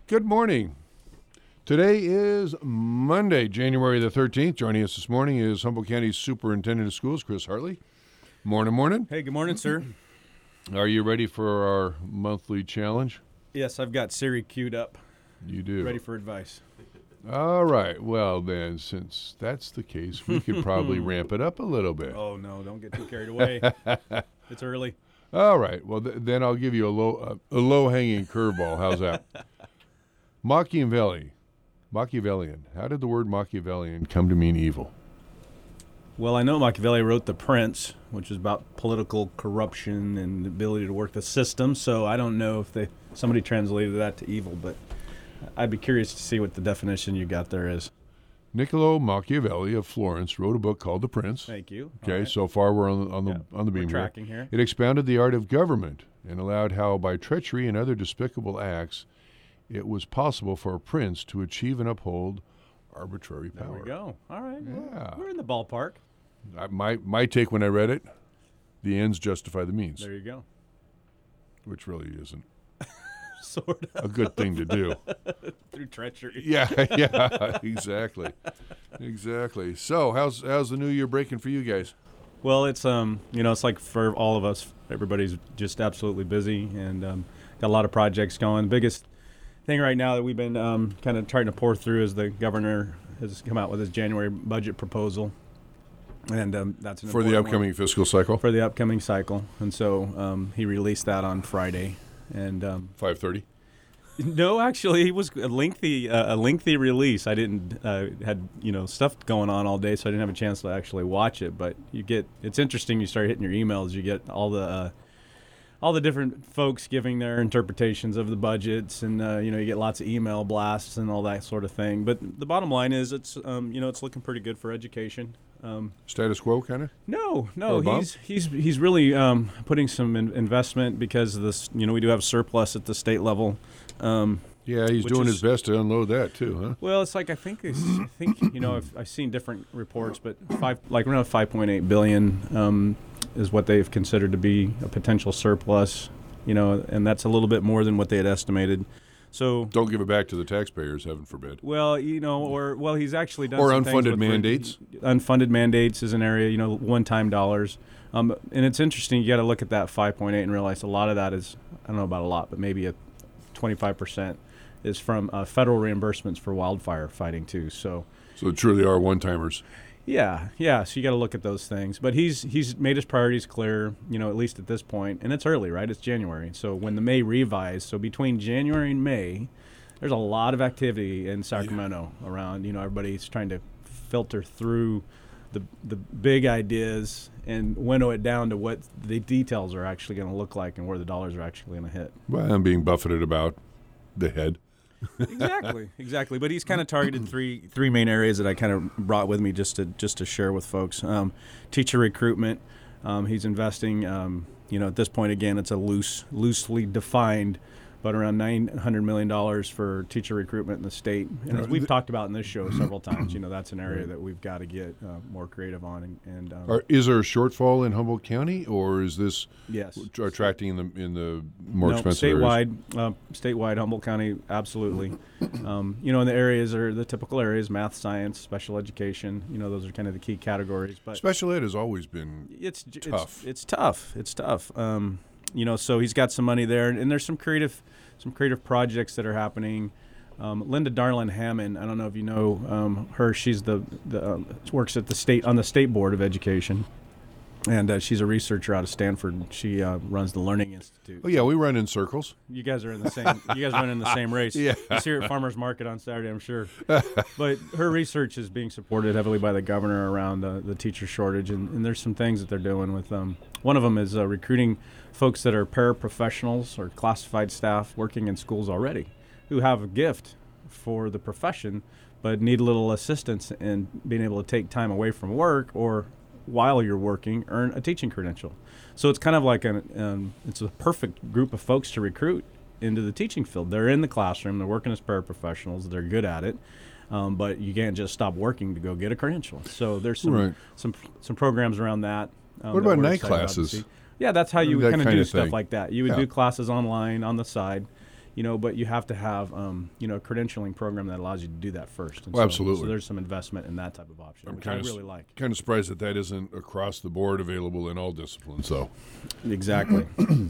Good morning. Today is Monday, January the 13th. Joining us this morning is Humboldt County Superintendent of Schools, Chris Hartley. Morning. Hey, good morning, sir. Are you ready for our monthly challenge? Yes, I've got Siri queued up. You do. Ready for advice. All right. Well, then, since that's the case, we could probably ramp it up a little bit. Oh, no, don't get too carried away. It's early. All right. Well, then I'll give you a low-hanging curveball. How's that? Machiavellian. How did the word Machiavellian come to mean evil? Well, I know Machiavelli wrote The Prince, which is about political corruption and the ability to work the system, so I don't know if somebody translated that to evil, but I'd be curious to see what the definition you got there is. Niccolo Machiavelli of Florence wrote a book called The Prince. Thank you. Okay, right. So far we're on the beam we're tracking here. It expounded the art of government and allowed how by treachery and other despicable acts it was possible for a prince to achieve and uphold arbitrary power. There we go. All right. Yeah. We're in the ballpark. My take when I read it, the ends justify the means. There you go. Which really isn't Sort of. a good thing to do. Through treachery. Yeah, exactly. So how's the new year breaking for you guys? Well, it's it's like for all of us, everybody's just absolutely busy and got a lot of projects going. The biggest thing right now that we've been kind of trying to pour through is the governor has come out with his January budget proposal, and that's an For the upcoming fiscal cycle? For the upcoming cycle, and so he released that on Friday, and 5:30. No, actually, it was a lengthy release. I didn't had stuff going on all day, so I didn't have a chance to actually watch it. But it's interesting. You start hitting your emails, you get all the different folks giving their interpretations of the budgets, and you get lots of email blasts and all that sort of thing. But the bottom line is, it's looking pretty good for education. Status quo, kind of? No. He's really putting some investment because of this. We do have surplus at the state level. Yeah, he's doing his best to unload that too, huh? Well, it's like I think I've seen different reports, but around 5.8 billion is what they've considered to be a potential surplus. And that's a little bit more than what they had estimated. So don't give it back to the taxpayers, heaven forbid. Well, he's actually done or some unfunded things mandates. Unfunded mandates is an area, one-time dollars. And it's interesting. You got to look at that 5.8 and realize a lot of that is, I don't know about a lot, but maybe 25% is from federal reimbursements for wildfire fighting too. So it truly are one-timers. Yeah. So you got to look at those things. But he's made his priorities clear, at least at this point. And it's early, right? It's January. So when the May revise, so between January and May, there's a lot of activity in Sacramento around. Everybody's trying to filter through the big ideas and winnow it down to what the details are actually going to look like and where the dollars are actually going to hit. Well, I'm being buffeted about the head. Exactly. But he's kind of targeted three main areas that I kind of brought with me just to share with folks. Teacher recruitment. He's investing. At this point, again, it's a loosely defined, but around $900 million for teacher recruitment in the state. And as we've talked about in this show several times, that's an area that we've got to get more creative on. Is there a shortfall in Humboldt County, or is this yes attracting in the more expensive statewide, areas? Statewide, Humboldt County, absolutely. And the areas are the typical areas: math, science, special education. Those are kind of the key categories. But special ed has always been tough. It's tough. So he's got some money there, and there's some creative projects that are happening. Linda Darlin Hammond, I don't know if you know her. She's works at on the state board of education, and she's a researcher out of Stanford. She runs the Learning Institute. Oh yeah, we run in circles. You guys are in the same. You guys run in the same race. Yeah. It's here at Farmers Market on Saturday, I'm sure. But her research is being supported heavily by the governor around the teacher shortage, and there's some things that they're doing with them. One of them is recruiting folks that are paraprofessionals or classified staff working in schools already, who have a gift for the profession, but need a little assistance in being able to take time away from work or while you're working, earn a teaching credential. So it's kind of like it's a perfect group of folks to recruit into the teaching field. They're in the classroom, they're working as paraprofessionals, they're good at it, but you can't just stop working to go get a credential. So there's some programs around that. What about night classes? Yeah, that's how you would kind of do stuff thing. like that. You would do classes online on the side. but you have to have, a credentialing program that allows you to do that first. And Absolutely. So there's some investment in that type of option, which I really like. Kind of surprised that isn't across the board available in all disciplines, though. Exactly.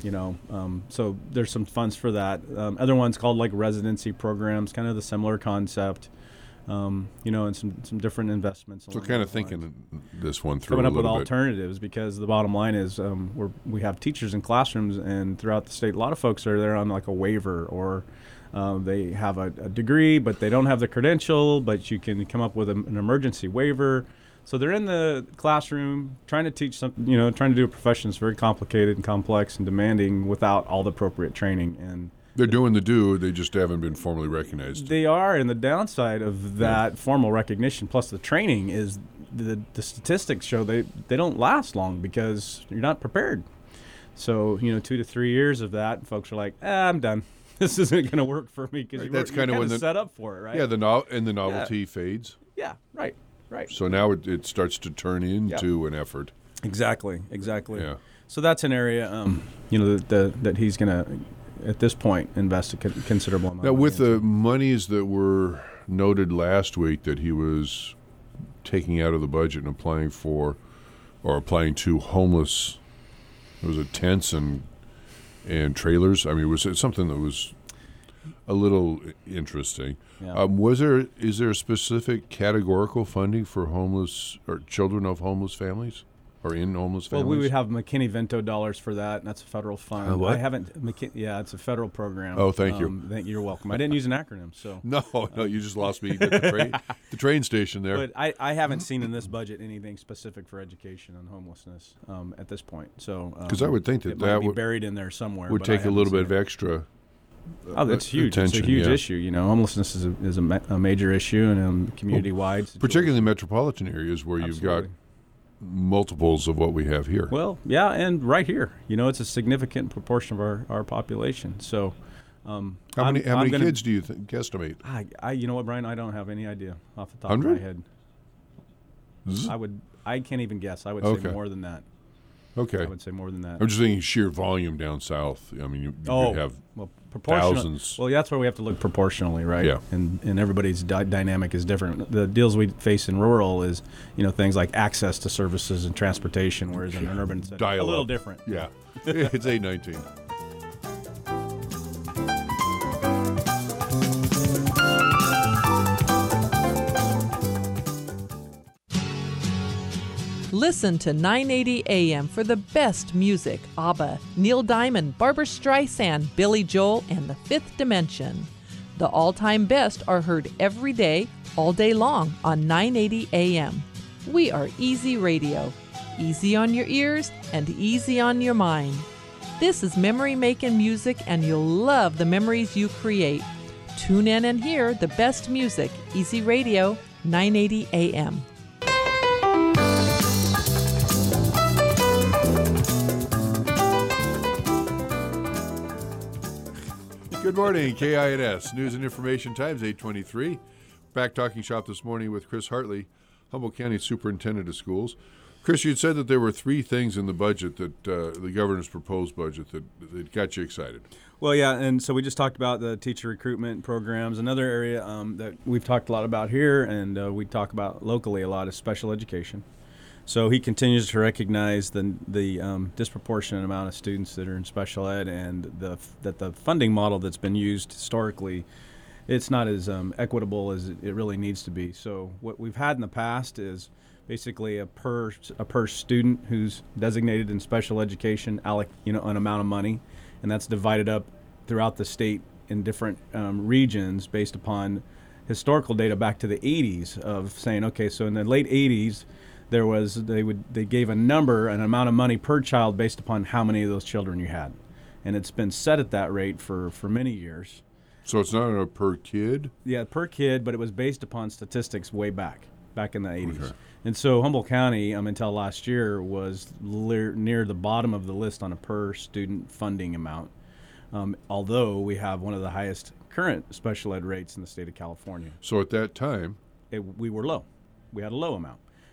So there's some funds for that. Other ones called like residency programs, kind of the similar concept. And some different investments. So kind of thinking this one through coming a up with little bit. alternatives, because the bottom line is we have teachers in classrooms and throughout the state. A lot of folks are there on like a waiver, or they have a degree but they don't have the credential, but you can come up with an emergency waiver. So they're in the classroom trying to teach something, trying to do a profession that's very complicated and complex and demanding without all the appropriate training. And they're doing they just haven't been formally recognized. They are, and the downside of that formal recognition plus the training is the statistics show they don't last long because you're not prepared. So, 2 to 3 years of that, folks are like, I'm done. This isn't going to work for me, because That's you're kind of when the set up for it, right? Yeah, the novelty fades. Yeah, right. So now it starts to turn into an effort. Exactly. Yeah. So that's an area, that he's going to, at this point, invest a considerable amount. Now, with the monies that were noted last week that he was taking out of the budget and applying to homeless, was it tents and trailers? I mean, was it something that was a little interesting? Yeah. Is there a specific categorical funding for homeless or children of homeless families? Or in homeless families? Well, we would have McKinney-Vento dollars for that, and that's a federal fund. What? I haven't. Yeah, it's a federal program. Oh, thank you. You're welcome. I didn't use an acronym, so. No, you just lost me at the train station there. But I haven't seen in this budget anything specific for education on homelessness at this point. So. Because I would think that might be would buried in there somewhere. Would take a little bit of extra. Oh, that's huge. Attention, it's a huge issue. Homelessness is a major issue and community-wide. Particularly in metropolitan areas where you've got multiples of what we have here. Well, yeah, and right here, it's a significant proportion of our population. So, how many kids do you guesstimate? You know what, Brian? I don't have any idea off the top of my head. I can't even guess. I would say more than that. Okay. I would say more than that. I'm just thinking sheer volume down south. I mean, you have thousands. Well, that's where we have to look proportionally, right? Yeah. And everybody's dynamic is different. The deals we face in rural is, things like access to services and transportation, whereas in an urban setting, a little different. Yeah. It's 8:19. Listen to 980 AM for the best music. ABBA, Neil Diamond, Barbra Streisand, Billy Joel, and The Fifth Dimension. The all-time best are heard every day, all day long on 980 AM. We are Easy Radio. Easy on your ears and easy on your mind. This is memory-making music, and you'll love the memories you create. Tune in and hear the best music. Easy Radio, 980 AM. Good morning, KINS. News and Information Times, 8:23. Back talking shop this morning with Chris Hartley, Humboldt County Superintendent of Schools. Chris, you'd said that there were three things in the budget that the governor's proposed budget that got you excited. Well, yeah, and so we just talked about the teacher recruitment programs. Another area that we've talked a lot about here and we talk about locally a lot is special education. So he continues to recognize the disproportionate amount of students that are in special ed, and that the funding model that's been used historically, it's not as equitable as it really needs to be. So what we've had in the past is basically a per student who's designated in special education, an amount of money, and that's divided up throughout the state in different regions based upon historical data back to the 80s of saying, okay, so in the late 80s. They gave an amount of money per child based upon how many of those children you had, and it's been set at that rate for many years. So it's not a per kid? Yeah, per kid, but it was based upon statistics way back in the 80s. Okay. And so Humboldt County, until last year, was near the bottom of the list on a per student funding amount, although we have one of the highest current special ed rates in the state of California. So at that time, we were low. We had a low amount.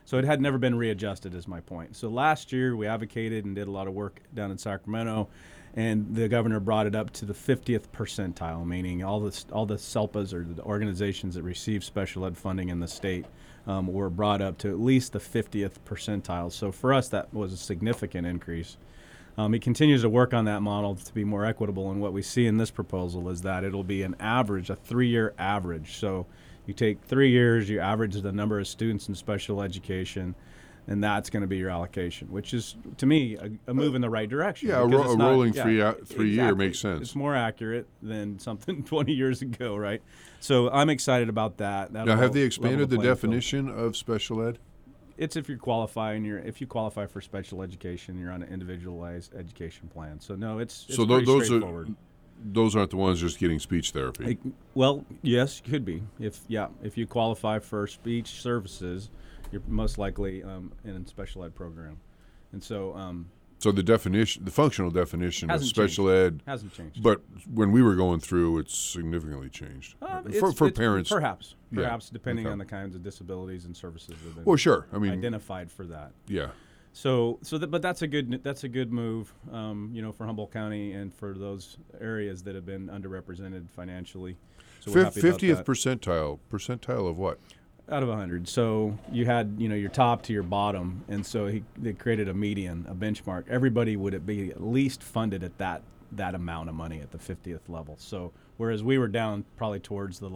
So it had never been readjusted, is my point. So last year we advocated and did a lot of work down in Sacramento, and the governor brought it up to the 50th percentile, meaning all the SELPAs, or the organizations that receive special ed funding in the state, were brought up to at least the 50th percentile. So for us, that was a significant increase. He continues to work on that model to be more equitable, and what we see in this proposal is that it'll be an average, a 3-year average. So you take 3 years, you average the number of students in special education, and that's going to be your allocation, which is, to me, a move in the right direction. Yeah, a rolling three-year makes sense. It's more accurate than something 20 years ago, right? So I'm excited about that. Now, have they expanded the definition of special ed? It's if you qualify for special education, you're on an individualized education plan. So no, it's so pretty those straightforward. Those aren't the ones just getting speech therapy. Well, yes, could be. If you qualify for speech services, you're most likely in a special ed program, and so. So the functional definition of special ed hasn't changed. But when we were going through, it's significantly changed for parents. Perhaps depending on the kinds of disabilities and services that have been well, sure. I mean, identified for that. Yeah. But that's a good move, for Humboldt County and for those areas that have been underrepresented financially. So we're happy about that. 50th percentile of what? Out of 100. So you had, your top to your bottom, and so they created a median, a benchmark. Everybody would be at least funded at that amount of money at the 50th level. So whereas we were down probably towards the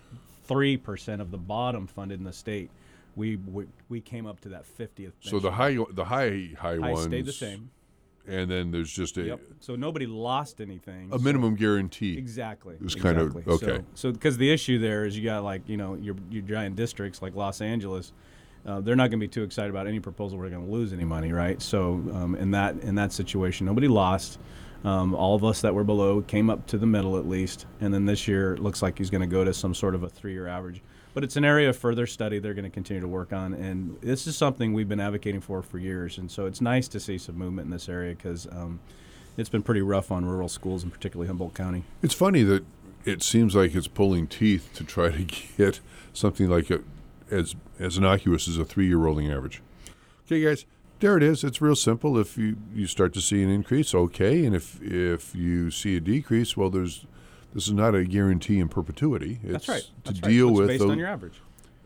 3% of the bottom funded in the state, we came up to that 50th. So the high ones stayed the same. And then there's just So nobody lost anything. A minimum guarantee. Exactly. It's kind of okay. So because the issue there is you got your giant districts like Los Angeles, they're not going to be too excited about any proposal we're going to lose any money, right? So in that situation, nobody lost. All of us that were below came up to the middle at least, and then this year it looks like he's going to go to some sort of a 3-year average. But it's an area of further study they're going to continue to work on, and this is something we've been advocating for years, and so it's nice to see some movement in this area because it's been pretty rough on rural schools, and particularly Humboldt County. It's funny that it seems like it's pulling teeth to try to get something like as innocuous as a 3-year rolling average. Okay, guys, there it is. It's real simple. If you start to see an increase, okay, and if you see a decrease, well, this is not a guarantee in perpetuity. That's right. Deal with based on your average.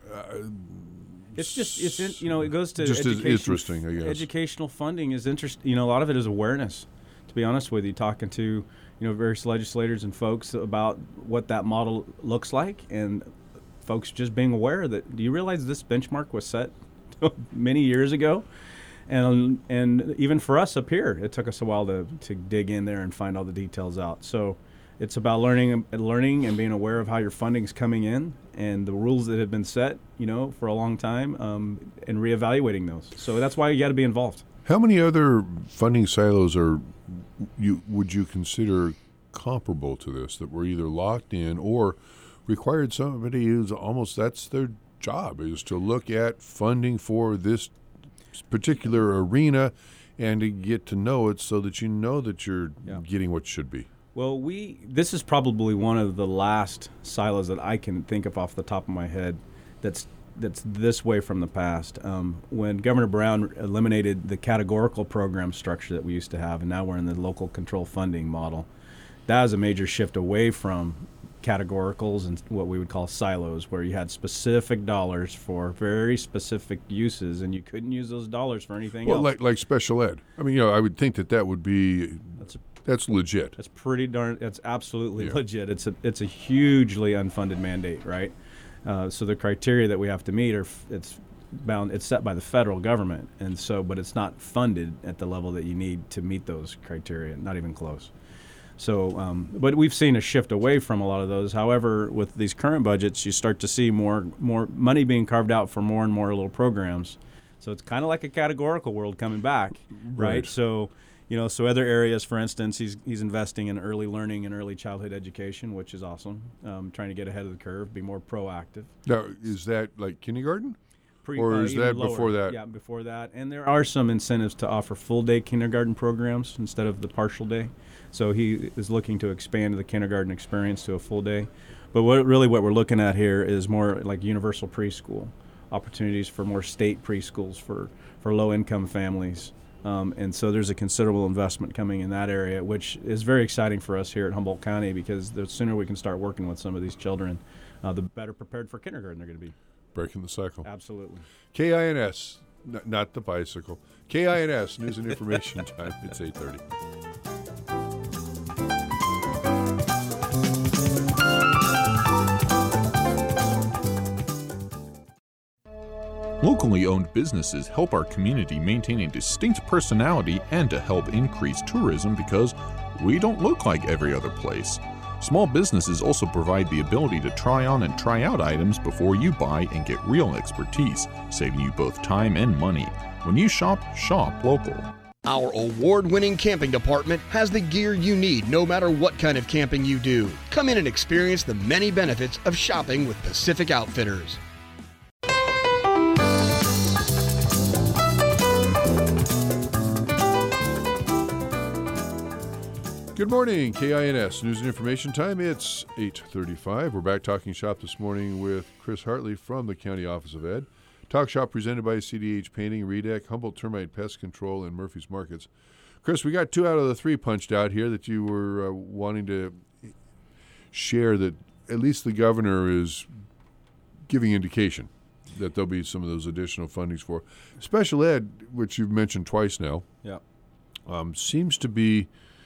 It goes to just education. Interesting, I guess. Educational funding is interesting. A lot of it is awareness. To be honest with you, talking to various legislators and folks about what that model looks like, and folks just being aware that, do you realize this benchmark was set many years ago? And even for us up here, it took us a while to dig in there and find all the details out. So it's about learning and being aware of how your funding's coming in and the rules that have been set, for a long time, and reevaluating those. So that's why you got to be involved. How many other funding silos would you consider comparable to this that were either locked in or required somebody who's almost that's their job, is to look at funding for this particular arena and to get to know it so that you know that you're getting what should be? Well, this is probably one of the last silos that I can think of off the top of my head that's this way from the past. When Governor Brown eliminated the categorical program structure that we used to have, and now we're in the local control funding model, that was a major shift away from categoricals and what we would call silos, where you had specific dollars for very specific uses, and you couldn't use those dollars for anything else. Well, like special ed. I mean, I would think that would be that's legit. That's absolutely legit. It's a hugely unfunded mandate, right? So the criteria that we have to meet it's set by the federal government, and so, but it's not funded at the level that you need to meet those criteria, not even close. So, but we've seen a shift away from a lot of those. However, with these current budgets, you start to see more money being carved out for more and more little programs. So it's kind of like a categorical world coming back, right? So, so other areas, for instance, he's investing in early learning and early childhood education, which is awesome. Trying to get ahead of the curve, be more proactive. Now, is that like kindergarten? Or is that lower. Before that? Yeah, before that. And there are some incentives to offer full-day kindergarten programs instead of the partial day. So he is looking to expand the kindergarten experience to a full day. But what we're looking at here is more like universal preschool, opportunities for more state preschools for low-income families. And so there's a considerable investment coming in that area, which is very exciting for us here at Humboldt County, because the sooner we can start working with some of these children, the better prepared for kindergarten they're going to be. Breaking the cycle. Absolutely. KINS, not the bicycle. KINS, News and Information Time. It's 8:30. Locally owned businesses help our community maintain a distinct personality and to help increase tourism because we don't look like every other place. Small businesses also provide the ability to try on and try out items before you buy and get real expertise, saving you both time and money. When you shop local. Our award-winning camping department has the gear you need no matter what kind of camping you do. Come in and experience the many benefits of shopping with Pacific Outfitters. Good morning, KINS News and Information Time. It's 8:35. We're back talking shop this morning with Chris Hartley from the County Office of Ed. Talk shop presented by CDH Painting, Redec, Humboldt Termite Pest Control, and Murphy's Markets. Chris, we got 2 out of the 3 punched out here that you were wanting to share, that at least the governor is giving indication that there'll be some of those additional fundings for. Special ed, which you've mentioned twice now, seems to be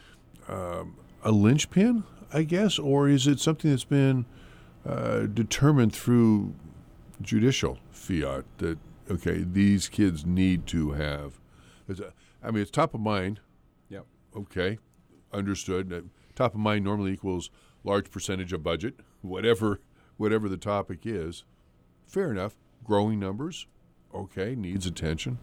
a linchpin, I guess, or is it something that's been determined through judicial fiat that, okay, these kids need to have? It's top of mind. Yep. Okay, understood. Top of mind normally equals large percentage of budget, whatever the topic is. Fair enough. Growing numbers, okay, needs attention.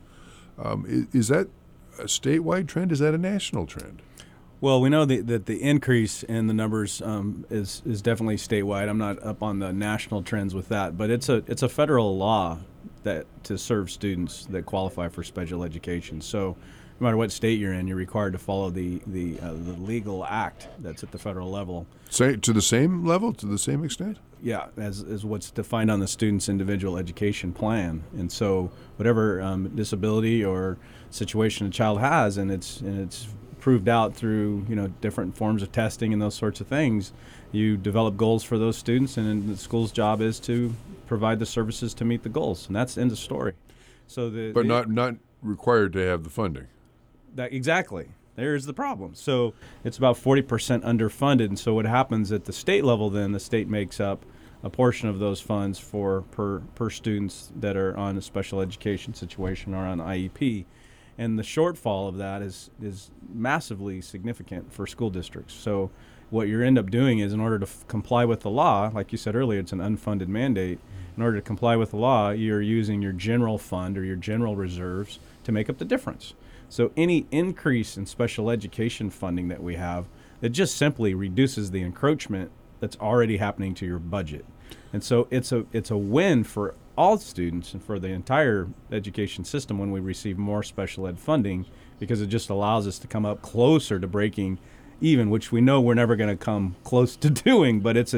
Is that a statewide trend? Is that a national trend? Well, we know that the increase in the numbers is definitely statewide. I'm not up on the national trends with that, but it's a federal law that to serve students that qualify for special education. So no matter what state you're in, you're required to follow the legal act that's at the federal level. Say to the same level, to the same extent? Yeah, as what's defined on the student's individual education plan. And so whatever disability or situation a child has, and it's proved out through different forms of testing and those sorts of things, you develop goals for those students, and the school's job is to provide the services to meet the goals, and that's end of story. So not required to have the funding. That exactly. There's the problem. So it's about 40% underfunded, and so what happens at the state level, then the state makes up a portion of those funds for per students that are on a special education situation or on IEP. And the shortfall of that is massively significant for school districts. So what you end up doing is, in order to comply with the law, like you said earlier, it's an unfunded mandate. In order to comply with the law, you're using your general fund or your general reserves to make up the difference. So any increase in special education funding that we have, it just simply reduces the encroachment that's already happening to your budget. And so it's a win for all students and for the entire education system when we receive more special ed funding, because it just allows us to come up closer to breaking even, which we know we're never going to come close to doing, but it's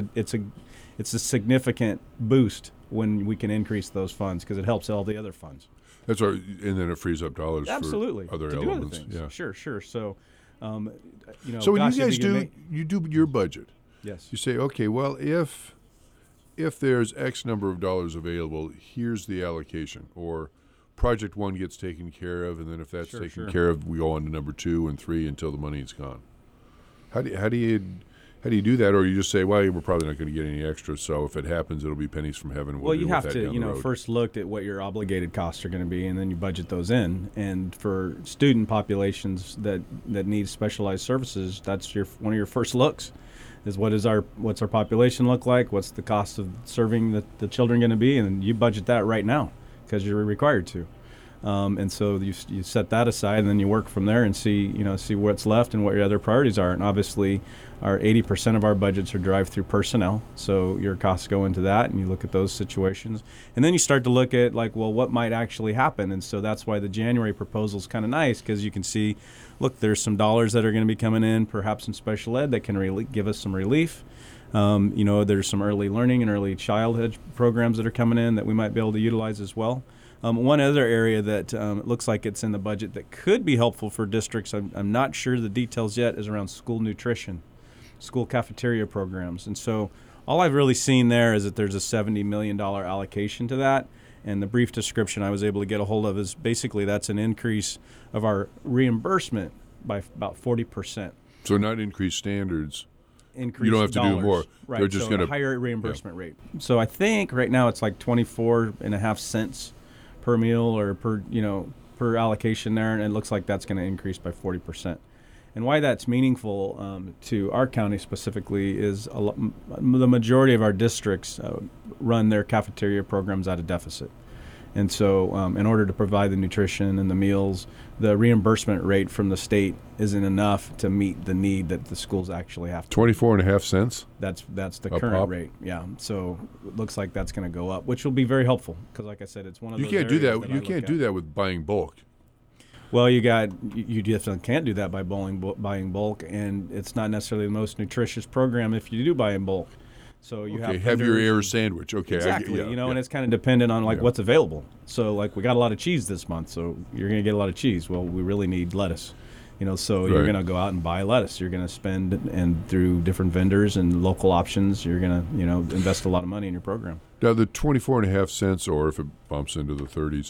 a significant boost when we can increase those funds, because it helps all the other funds. That's right, and then it frees up dollars Absolutely. for other to elements. Do other things. Yeah, sure. So, so when you guys you do your budget. Yes. You say, okay, well, if there's X number of dollars available, here's the allocation, or project 1 gets taken care of, and then if that's taken care of, we go on to number 2 and 3 until the money is gone. How do you do that, or you just say, well, we're probably not going to get any extra, so if it happens, it'll be pennies from heaven. Well, you have to, first look at what your obligated costs are going to be, and then you budget those in. And for student populations that need specialized services, that's one of your first looks. Is what's our population look like? What's the cost of serving the children going to be? And you budget that right now because you're required to. And so you set that aside, and then you work from there and see what's left and what your other priorities are. And obviously, our 80% of our budgets are derived through personnel, so your costs go into that, and you look at those situations. And then you start to look at what might actually happen. And so that's why the January proposal is kind of nice, because you can see, look, there's some dollars that are going to be coming in, perhaps in special ed, that can really give us some relief. There's some early learning and early childhood programs that are coming in that we might be able to utilize as well. One other area that it looks like it's in the budget that could be helpful for districts, I'm not sure the details yet, is around school nutrition, school cafeteria programs. And so all I've really seen there is that there's a $70 million allocation to that. And the brief description I was able to get a hold of is basically that's an increase of our reimbursement by about 40%. So not increased standards. Increase you don't have to dollars. do more. Right. They're just so going to higher reimbursement rate. So I think right now it's like 24.5 cents per meal or per allocation there, and it looks like that's going to increase by 40%. And why that's meaningful to our county specifically is the majority of our districts run their cafeteria programs at a deficit. And so in order to provide the nutrition and the meals, the reimbursement rate from the state isn't enough to meet the need that the schools actually have to. 24.5 cents? That's the A current pop? rate, yeah. So it looks like that's going to go up, which will be very helpful because, like I said, it's one of You those can't do areas that. I You look can't at. do that with buying bulk. Well, you definitely can't do that by buying bulk, and it's not necessarily the most nutritious program if you do buy in bulk. So you Okay, have have your vendors- air sandwich. Okay, Exactly, yeah. and it's kind of dependent on Yeah. what's available. So we got a lot of cheese this month, so you're going to get a lot of cheese. Well, we really need lettuce, so you're Right. going to go out and buy lettuce. You're going to spend and through different vendors and local options, you're going to invest a lot of money in your program. Now the 24.5 cents, or if it bumps into the 30s,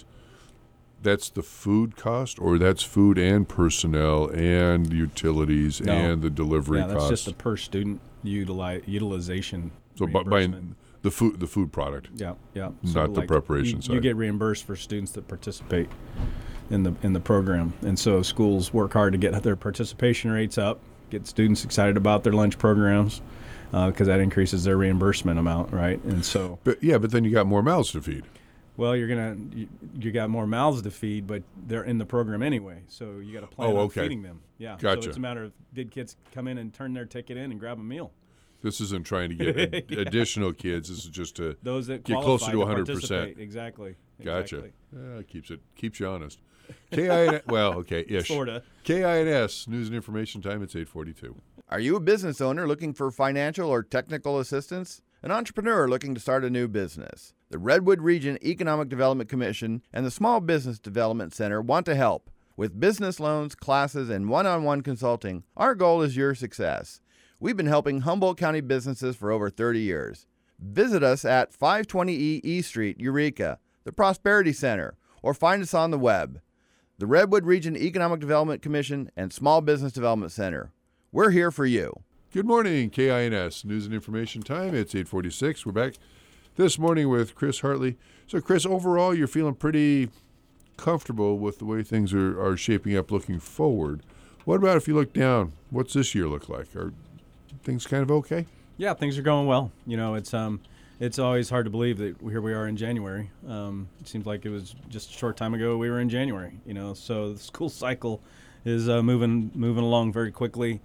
that's the food cost, or that's food and personnel and utilities No. and the delivery Yeah, that's cost. just a per student utilization. So buying reimbursement. the food product. Yeah. Not the preparation you side. You get reimbursed for students that participate in the program, and so schools work hard to get their participation rates up, get students excited about their lunch programs, because that increases their reimbursement amount, right? And so, But then you got more mouths to feed. well, you got more mouths to feed, but they're in the program anyway, so you got to plan Oh, on okay. feeding them. Yeah, Gotcha. So it's a matter of did kids come in and turn their ticket in and grab a meal? This isn't trying to get Yeah. additional kids. This is just to Those that get qualify closer to 100%. participate. Exactly. Gotcha. Exactly. Keeps you honest. KINS, well, okay, ish. Sorta. KINS News and Information Time. It's 8:42. Are you a business owner looking for financial or technical assistance? An entrepreneur looking to start a new business? The Redwood Region Economic Development Commission and the Small Business Development Center want to help. With business loans, classes, and one-on-one consulting, our goal is your success. We've been helping Humboldt County businesses for over 30 years. Visit us at 520E East Street, Eureka, the Prosperity Center, or find us on the web. The Redwood Region Economic Development Commission and Small Business Development Center. We're here for you. Good morning, KINS News and Information Time. It's 8:46. We're back this morning with Chris Hartley. So, Chris, overall, you're feeling pretty comfortable with the way things are shaping up looking forward. What about if you look down? What's this year look like? Are things kind of okay? Yeah, things are going well. It's always hard to believe that here we are in January. It seems like it was just a short time ago we were in January. So the school cycle is moving along very quickly.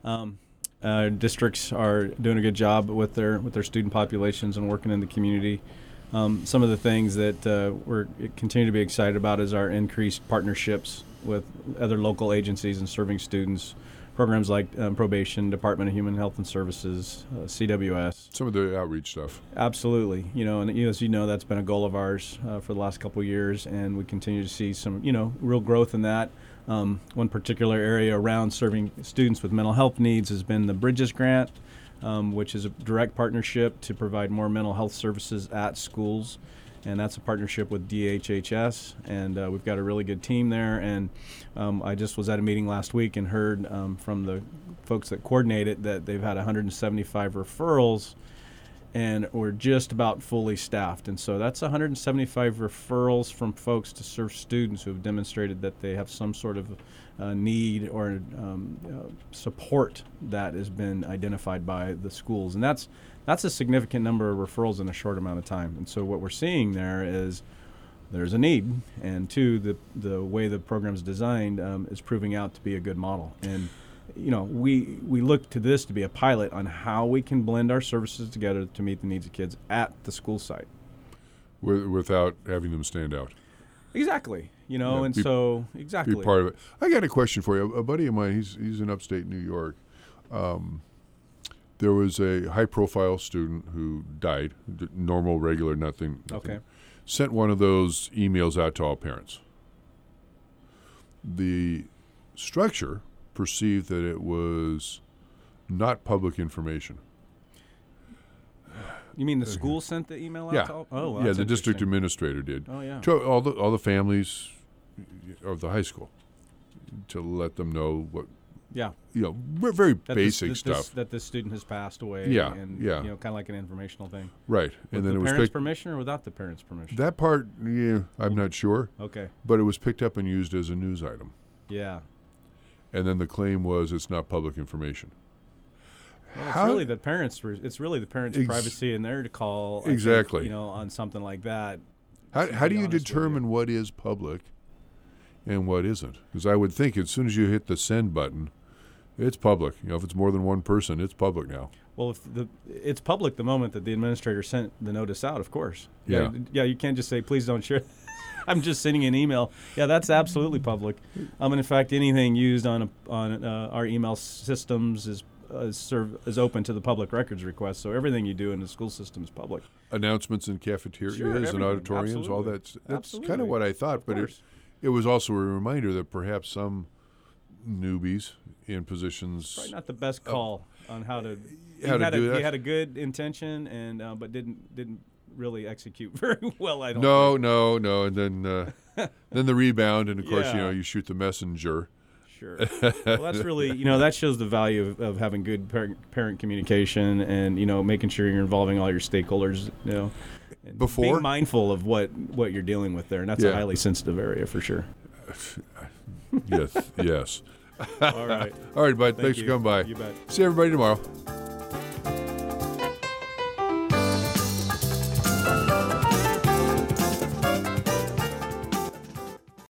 Districts are doing a good job with their student populations and working in the community. Some of the things that we're continue to be excited about is our increased partnerships with other local agencies and serving students. Programs like probation, Department of Human Health and Services, CWS. Some of the outreach stuff. Absolutely, and as you know, that's been a goal of ours for the last couple of years, and we continue to see some, real growth in that. One particular area around serving students with mental health needs has been the Bridges Grant, which is a direct partnership to provide more mental health services at schools. And that's a partnership with DHHS, and we've got a really good team there. And I just was at a meeting last week and heard from the folks that coordinate it that they've had 175 referrals, and we're just about fully staffed. And so that's 175 referrals from folks to serve students who have demonstrated that they have some sort of need or support that has been identified by the schools. And that's a significant number of referrals in a short amount of time. And so what we're seeing there is there's a need, and two, the way the program's designed is proving out to be a good model. And we look to this to be a pilot on how we can blend our services together to meet the needs of kids at the school site, Without having them stand out. Exactly. Yeah, exactly. Be part of it. I got a question for you. A buddy of mine, he's in upstate New York. There was a high-profile student who died, normal, regular, nothing. Okay. Sent one of those emails out to all parents. The structure perceived that it was not public information. You mean the school sent the email out? Yeah. To all? Oh, well, yeah, that's the district interesting. administrator did. Oh, yeah. To all the families of the high school to let them know what, Yeah. very That basic stuff. that this student has passed away. Yeah, And, yeah. kind of like an informational thing. Right. With And then the it was parents' picked. permission or without the parents' permission? That part, I'm not sure, Okay. but it was picked up and used as a news item. Yeah. And then the claim was it's not public information. Well, How- it's really the parents' privacy and their to call. I think, Exactly. on something like that. How to do be you honest with determine what is public and what isn't? Because I would think as soon as you hit the send button, it's public. If it's more than one person, it's public now. Well, it's public the moment that the administrator sent the notice out, of course. Yeah. Yeah, you can't just say, please don't share. I'm just sending an email. Yeah, that's absolutely public. And in fact, anything used on our email systems is open to the public records request. So everything you do in the school system is public. Announcements in cafeterias Sure, and everything. auditoriums, all Absolutely. that's kind Absolutely. of what I thought. Of But course. it was also a reminder that perhaps some newbies in positions. Probably not the best call on how to. How to do that. He had a good intention and but didn't really execute very well. I don't. No, and then then the rebound, and of course Yeah. you shoot the messenger. Sure. Well, that's really, that shows the value of having good parent communication and, making sure you're involving all your stakeholders, and Before? being mindful of what you're dealing with there. And that's Yeah. a highly sensitive area for sure. Yes, yes. All right. All right, bud. Thank Thanks you. for coming by. You bet. See everybody tomorrow.